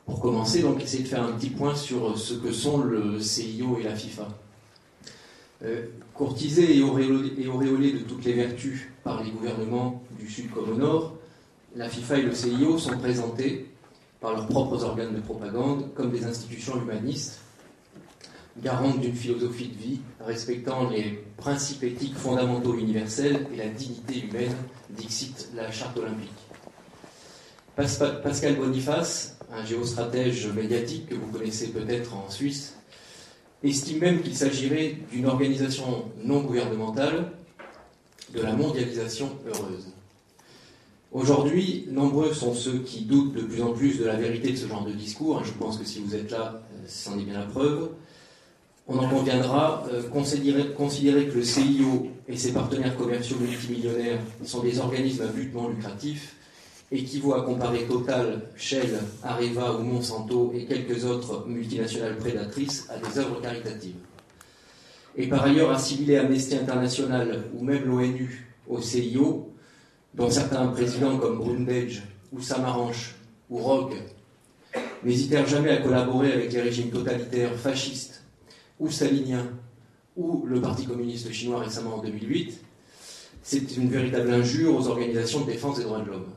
Pour commencer, donc, essayer de faire un petit point sur ce que sont le CIO et la FIFA. Courtisés et auréolés de toutes les vertus par les gouvernements du Sud comme au Nord, la FIFA et le CIO sont présentés par leurs propres organes de propagande comme des institutions humanistes, garantes d'une philosophie de vie, respectant les principes éthiques fondamentaux universels et la dignité humaine, dixit la Charte olympique. Pascal Boniface, un géostratège médiatique que vous connaissez peut-être en Suisse, estime même qu'il s'agirait d'une organisation non gouvernementale de la mondialisation heureuse. Aujourd'hui, nombreux sont ceux qui doutent de plus en plus de la vérité de ce genre de discours. Je pense que si vous êtes là, c'en est bien la preuve. On en conviendra, considérer que le CIO et ses partenaires commerciaux multimillionnaires sont des organismes à but non lucratif équivaut à comparer Total, Shell, Areva ou Monsanto et quelques autres multinationales prédatrices à des œuvres caritatives. Et par ailleurs, assimiler Amnesty International ou même l'ONU au CIO, dont certains présidents comme Brundage ou Samaranch ou Rogue n'hésitèrent jamais à collaborer avec les régimes totalitaires fascistes ou staliniens ou le Parti communiste chinois récemment en 2008, c'est une véritable injure aux organisations de défense des droits de l'homme.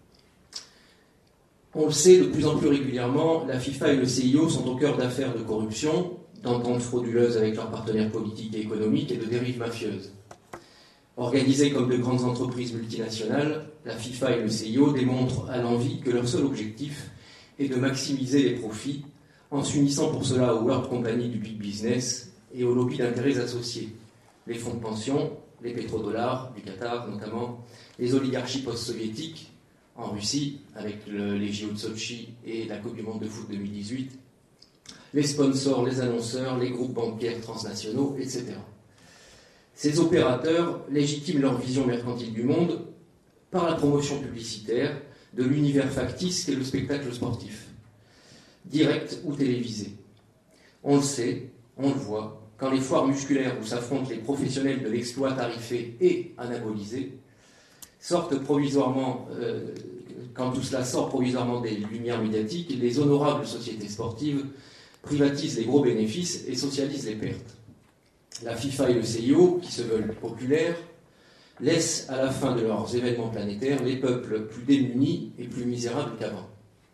On le sait de plus en plus régulièrement, la FIFA et le CIO sont au cœur d'affaires de corruption, d'ententes frauduleuses avec leurs partenaires politiques et économiques et de dérives mafieuses. Organisées comme de grandes entreprises multinationales, la FIFA et le CIO démontrent à l'envi que leur seul objectif est de maximiser les profits en s'unissant pour cela aux World Company du big business et aux lobbies d'intérêts associés, les fonds de pension, les pétrodollars, du Qatar notamment, les oligarchies post-soviétiques, en Russie, avec les JO de Sochi et la Coupe du Monde de foot 2018, les sponsors, les annonceurs, les groupes bancaires transnationaux, etc. Ces opérateurs légitiment leur vision mercantile du monde par la promotion publicitaire de l'univers factice qu'est le spectacle sportif, direct ou télévisé. On le sait, on le voit, quand les foires musculaires où s'affrontent les professionnels de l'exploit tarifé et anabolisé sortent provisoirement, quand tout cela sort provisoirement des lumières médiatiques, les honorables sociétés sportives privatisent les gros bénéfices et socialisent les pertes. La FIFA et le CIO, qui se veulent populaires, laissent à la fin de leurs événements planétaires les peuples plus démunis et plus misérables qu'avant.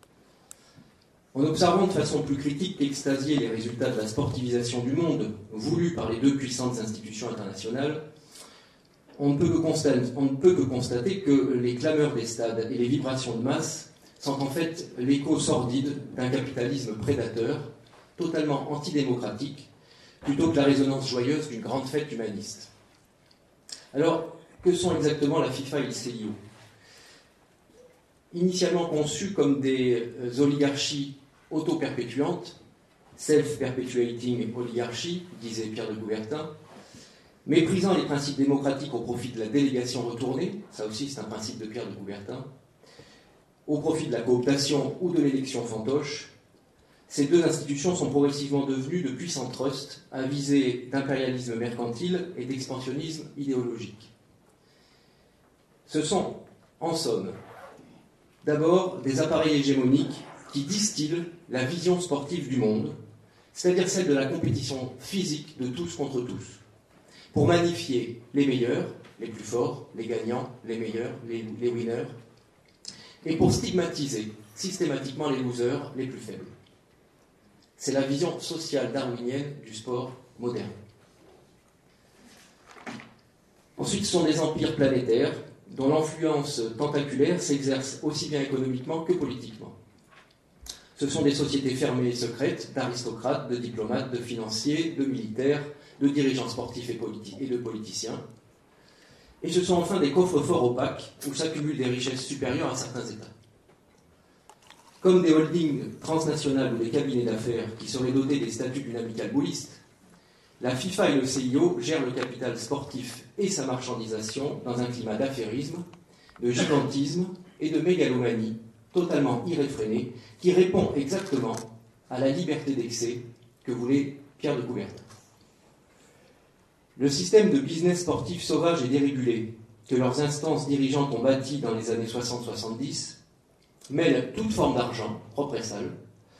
En observant de façon plus critique qu'extasiée les résultats de la sportivisation du monde, voulue par les deux puissantes institutions internationales, on ne peut que constater que les clameurs des stades et les vibrations de masse sont en fait l'écho sordide d'un capitalisme prédateur, totalement antidémocratique, plutôt que la résonance joyeuse d'une grande fête humaniste. Alors, que sont exactement la FIFA et le CIO ? Initialement conçus comme des oligarchies auto-perpétuantes, self-perpetuating oligarchies, disait Pierre de Coubertin, méprisant les principes démocratiques au profit de la délégation retournée, ça aussi c'est un principe de Pierre de Coubertin, au profit de la cooptation ou de l'élection fantoche, ces deux institutions sont progressivement devenues de puissants trusts à visée d'impérialisme mercantile et d'expansionnisme idéologique. Ce sont, en somme, d'abord des appareils hégémoniques qui distillent la vision sportive du monde, c'est-à-dire celle de la compétition physique de tous contre tous, pour magnifier les meilleurs, les plus forts, les gagnants, les meilleurs, les winners, et pour stigmatiser systématiquement les losers, les plus faibles. C'est la vision sociale darwinienne du sport moderne. Ensuite, ce sont des empires planétaires dont l'influence tentaculaire s'exerce aussi bien économiquement que politiquement. Ce sont des sociétés fermées et secrètes d'aristocrates, de diplomates, de financiers, de militaires, de dirigeants sportifs et de politiciens. Et ce sont enfin des coffres-forts opaques où s'accumulent des richesses supérieures à certains États. Comme des holdings transnationales ou des cabinets d'affaires qui seraient dotés des statuts d'une amicale gaulliste, la FIFA et le CIO gèrent le capital sportif et sa marchandisation dans un climat d'affairisme, de gigantisme et de mégalomanie totalement irréfréné qui répond exactement à la liberté d'excès que voulait Pierre de Coubertin. Le système de business sportif sauvage et dérégulé que leurs instances dirigeantes ont bâti dans les années 60-70 mêle toute forme d'argent, propre et sale,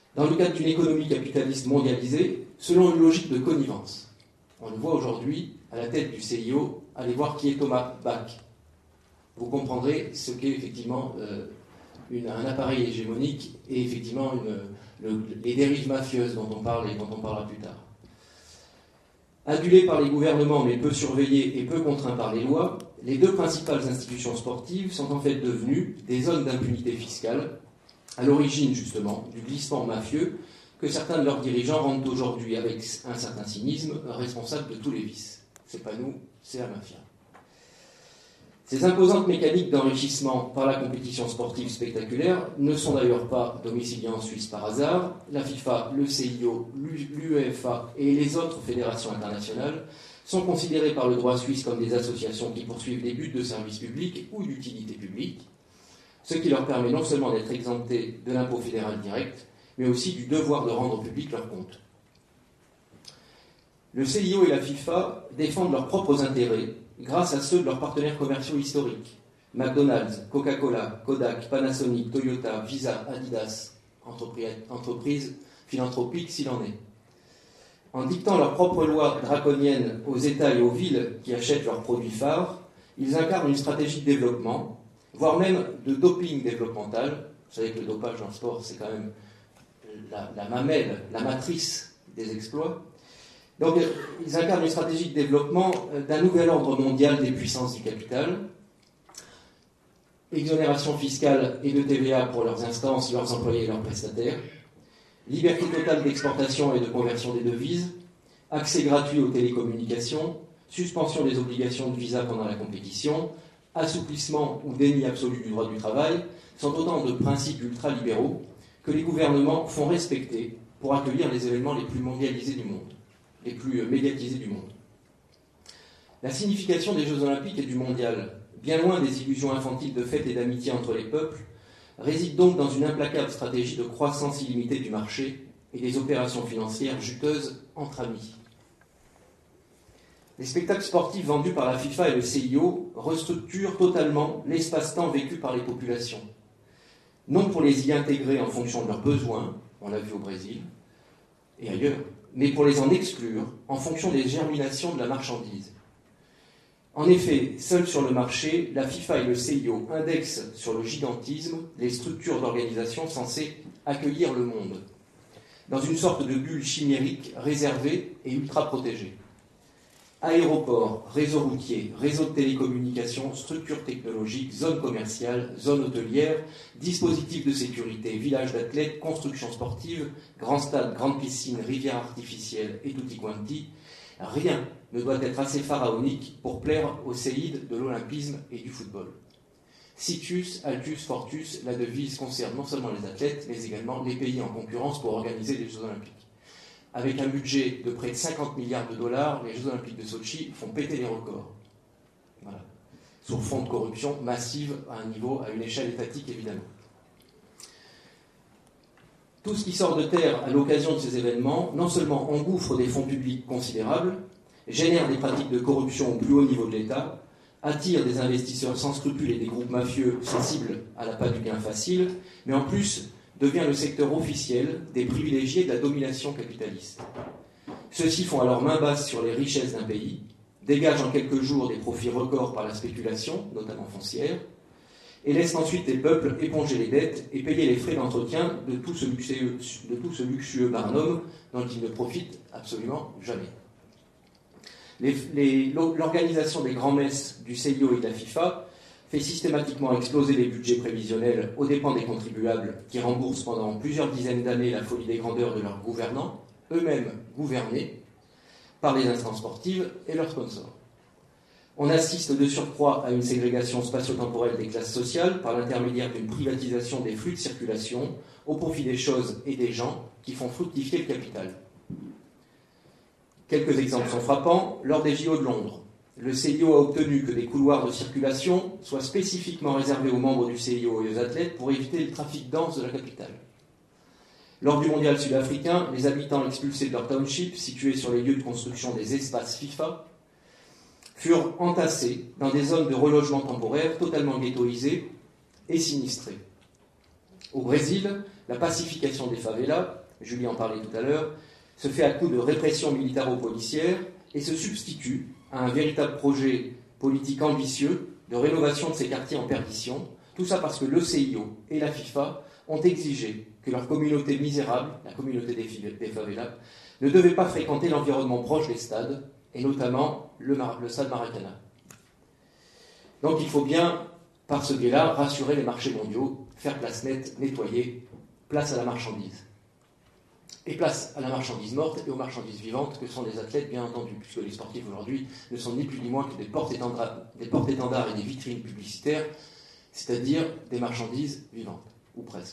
dans le cadre d'une économie capitaliste mondialisée, selon une logique de connivence. On le voit aujourd'hui à la tête du CIO, allez voir qui est Thomas Bach. Vous comprendrez ce qu'est effectivement un appareil hégémonique et effectivement les dérives mafieuses dont on parle et dont on parlera plus tard. Adulés par les gouvernements mais peu surveillés et peu contraints par les lois, les deux principales institutions sportives sont en fait devenues des zones d'impunité fiscale, à l'origine justement du glissement mafieux que certains de leurs dirigeants rendent aujourd'hui avec un certain cynisme responsable de tous les vices. C'est pas nous, c'est la mafia. Ces imposantes mécaniques d'enrichissement par la compétition sportive spectaculaire ne sont d'ailleurs pas domiciliées en Suisse par hasard. La FIFA, le CIO, l'UEFA et les autres fédérations internationales sont considérées par le droit suisse comme des associations qui poursuivent des buts de service public ou d'utilité publique, ce qui leur permet non seulement d'être exemptés de l'impôt fédéral direct, mais aussi du devoir de rendre public leurs comptes. Le CIO et la FIFA défendent leurs propres intérêts grâce à ceux de leurs partenaires commerciaux historiques. McDonald's, Coca-Cola, Kodak, Panasonic, Toyota, Visa, Adidas, entreprises philanthropiques s'il en est. En dictant leurs propres lois draconiennes aux États et aux villes qui achètent leurs produits phares, ils incarnent une stratégie de développement, voire même de doping développemental. Vous savez que le dopage dans le sport, c'est quand même la mamelle, la matrice des exploits. Donc, ils incarnent une stratégie de développement d'un nouvel ordre mondial des puissances du capital, exonération fiscale et de TVA pour leurs instances, leurs employés et leurs prestataires, liberté totale d'exportation et de conversion des devises, accès gratuit aux télécommunications, suspension des obligations de visa pendant la compétition, assouplissement ou déni absolu du droit du travail, sont autant de principes ultralibéraux que les gouvernements font respecter pour accueillir les événements les plus mondialisés du monde, les plus médiatisés du monde. La signification des Jeux Olympiques et du Mondial, bien loin des illusions infantiles de fête et d'amitié entre les peuples, réside donc dans une implacable stratégie de croissance illimitée du marché et des opérations financières juteuses entre amis. Les spectacles sportifs vendus par la FIFA et le CIO restructurent totalement l'espace-temps vécu par les populations. Non pour les y intégrer en fonction de leurs besoins, on l'a vu au Brésil et ailleurs, mais pour les en exclure en fonction des germinations de la marchandise. En effet, seuls sur le marché, la FIFA et le CIO indexent sur le gigantisme les structures d'organisation censées accueillir le monde, dans une sorte de bulle chimérique réservée et ultra protégée. Aéroports, réseaux routiers, réseaux de télécommunications, structures technologiques, zones commerciales, zones hôtelières, dispositifs de sécurité, villages d'athlètes, constructions sportives, grands stades, grandes piscines, rivières artificielles et tutti quanti, rien ne doit être assez pharaonique pour plaire aux séides de l'olympisme et du football. Situs, Altus, Fortus, la devise concerne non seulement les athlètes, mais également les pays en concurrence pour organiser les Jeux Olympiques. Avec un budget de près de 50 milliards de dollars, les Jeux Olympiques de Sochi font péter les records. Voilà. Sur fond de corruption massive à une échelle étatique évidemment. Tout ce qui sort de terre à l'occasion de ces événements, non seulement engouffre des fonds publics considérables, génère des pratiques de corruption au plus haut niveau de l'État, attire des investisseurs sans scrupules et des groupes mafieux sensibles à l'appât du gain facile, mais en plus devient le secteur officiel des privilégiés de la domination capitaliste. Ceux-ci font alors main basse sur les richesses d'un pays, dégagent en quelques jours des profits records par la spéculation, notamment foncière, et laissent ensuite les peuples éponger les dettes et payer les frais d'entretien de tout ce luxueux barnum dont ils ne profitent absolument jamais. L'organisation des grands-messes du CIO et de la FIFA fait systématiquement exploser les budgets prévisionnels aux dépens des contribuables qui remboursent pendant plusieurs dizaines d'années la folie des grandeurs de leurs gouvernants, eux-mêmes gouvernés par les instances sportives et leurs sponsors. On assiste de surcroît à une ségrégation spatio-temporelle des classes sociales par l'intermédiaire d'une privatisation des flux de circulation au profit des choses et des gens qui font fructifier le capital. Quelques exemples sont frappants. Lors des JO de Londres, le CIO a obtenu que des couloirs de circulation soient spécifiquement réservés aux membres du CIO et aux athlètes pour éviter le trafic dense de la capitale. Lors du mondial sud-africain, les habitants expulsés de leur township, situés sur les lieux de construction des espaces FIFA, furent entassés dans des zones de relogement temporaire totalement ghettoisées et sinistrées. Au Brésil, La pacification des favelas, Julie en parlait tout à l'heure, se fait à coup de répression militaro-policière et se substitue à un véritable projet politique ambitieux de rénovation de ces quartiers en perdition. Tout ça parce que le CIO et la FIFA ont exigé que leur communauté misérable, la communauté des favelas, ne devait pas fréquenter l'environnement proche des stades, et notamment le stade Maracanã. Donc il faut bien, par ce biais-là, rassurer les marchés mondiaux, faire place nette, nettoyer, place à la marchandise. Et place à la marchandise morte et aux marchandises vivantes que sont les athlètes, bien entendu, puisque les sportifs aujourd'hui ne sont ni plus ni moins que des porte-étendards et des vitrines publicitaires, c'est-à-dire des marchandises vivantes, ou presque.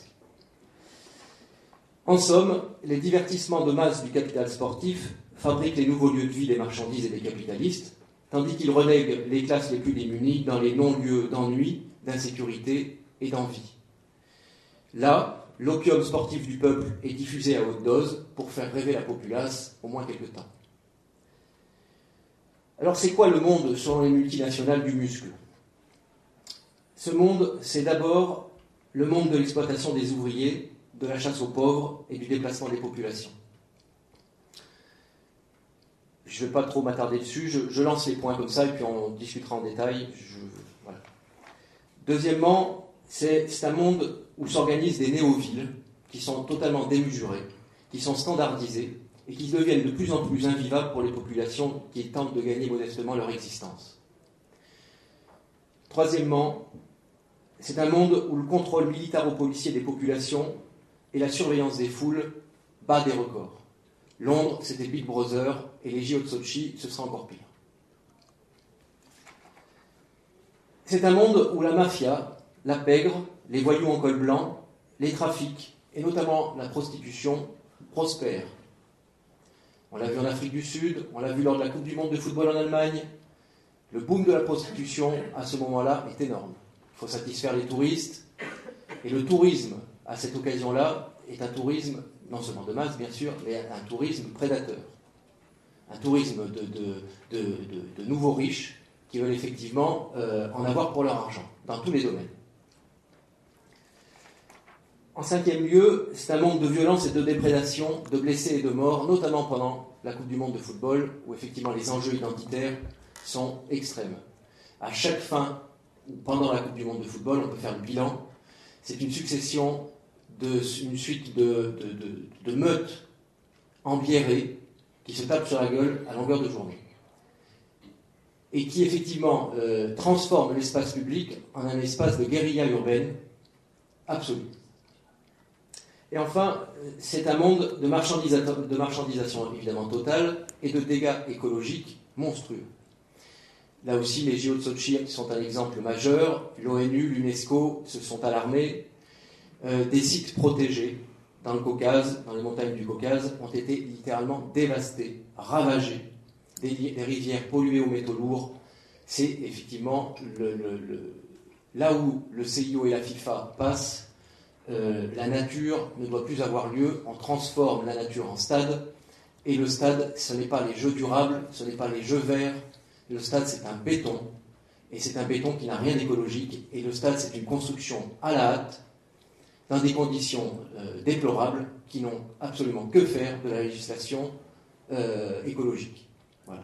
En somme, les divertissements de masse du capital sportif fabriquent les nouveaux lieux de vie des marchandises et des capitalistes, tandis qu'ils relèguent les classes les plus démunies dans les non-lieux d'ennui, d'insécurité et d'envie. Là, l'opium sportif du peuple est diffusé à haute dose pour faire rêver la populace au moins quelque temps. Alors c'est quoi le monde selon les multinationales du muscle ? Ce monde, c'est d'abord le monde de l'exploitation des ouvriers, de la chasse aux pauvres et du déplacement des populations. Je ne vais pas trop m'attarder dessus, je lance les points comme ça et puis on discutera en détail. Voilà. Deuxièmement, c'est un monde où s'organisent des néo-villes qui sont totalement démesurées, qui sont standardisées et qui deviennent de plus en plus invivables pour les populations qui tentent de gagner modestement leur existence. Troisièmement, c'est un monde où le contrôle militaro-policier des populations et la surveillance des foules bat des records. Londres, c'était Big Brother, et les JO de Sochi, ce sera encore pire. C'est un monde où la mafia, la pègre, les voyous en col blanc, les trafics, et notamment la prostitution, prospèrent. On l'a vu en Afrique du Sud, on l'a vu lors de la Coupe du Monde de football en Allemagne. Le boom de la prostitution, à ce moment-là, est énorme. Il faut satisfaire les touristes, et le tourisme, à cette occasion-là, est un tourisme, non seulement de masse, bien sûr, mais un tourisme prédateur. Un tourisme de nouveaux riches qui veulent effectivement en avoir pour leur argent, dans tous les domaines. En cinquième lieu, c'est un monde de violence et de déprédation, de blessés et de morts, notamment pendant la Coupe du Monde de football, où effectivement les enjeux identitaires sont extrêmes. À chaque fin, pendant la Coupe du Monde de football, on peut faire le bilan. C'est une succession, une suite de meutes embiérées qui se tapent sur la gueule à longueur de journée. Et qui effectivement transforment l'espace public en un espace de guérilla urbaine absolue. Et enfin, c'est un monde de marchandisation évidemment totale et de dégâts écologiques monstrueux. Là aussi, les JO de Sochi sont un exemple majeur. L'ONU, l'UNESCO se sont alarmés. Des sites protégés dans le Caucase, dans les montagnes du Caucase, ont été littéralement dévastés, ravagés. Des rivières polluées aux métaux lourds. C'est effectivement là où le CIO et la FIFA passent. La nature ne doit plus avoir lieu, on transforme la nature en stade, et le stade, ce n'est pas les jeux durables, ce n'est pas les jeux verts, le stade c'est un béton, et c'est un béton qui n'a rien d'écologique, et le stade c'est une construction à la hâte, dans des conditions déplorables, qui n'ont absolument que faire de la législation écologique. Voilà.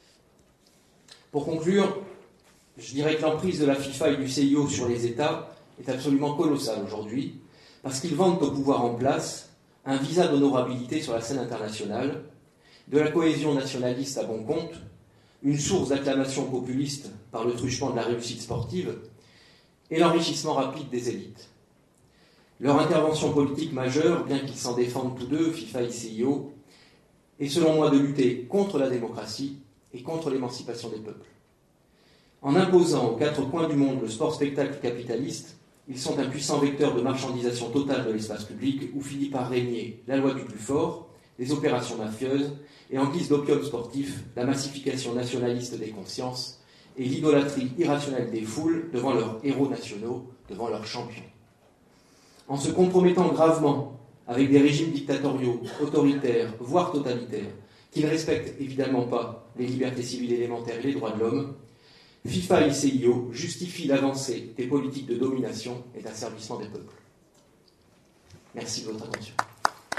Pour conclure, je dirais que l'emprise de la FIFA et du CIO sur les États est absolument colossale aujourd'hui, parce qu'ils vendent au pouvoir en place un visa d'honorabilité sur la scène internationale, de la cohésion nationaliste à bon compte, une source d'acclamation populiste par le truchement de la réussite sportive, et l'enrichissement rapide des élites. Leur intervention politique majeure, bien qu'ils s'en défendent tous deux, FIFA et CIO, est selon moi de lutter contre la démocratie et contre l'émancipation des peuples. En imposant aux quatre coins du monde le sport-spectacle capitaliste, ils sont un puissant vecteur de marchandisation totale de l'espace public où finit par régner la loi du plus fort, les opérations mafieuses et en guise d'opium sportif, la massification nationaliste des consciences et l'idolâtrie irrationnelle des foules devant leurs héros nationaux, devant leurs champions. En se compromettant gravement avec des régimes dictatoriaux, autoritaires, voire totalitaires, qui ne respectent évidemment pas les libertés civiles élémentaires et les droits de l'homme, FIFA et CIO justifient l'avancée des politiques de domination et d'asservissement des peuples. Merci de votre attention.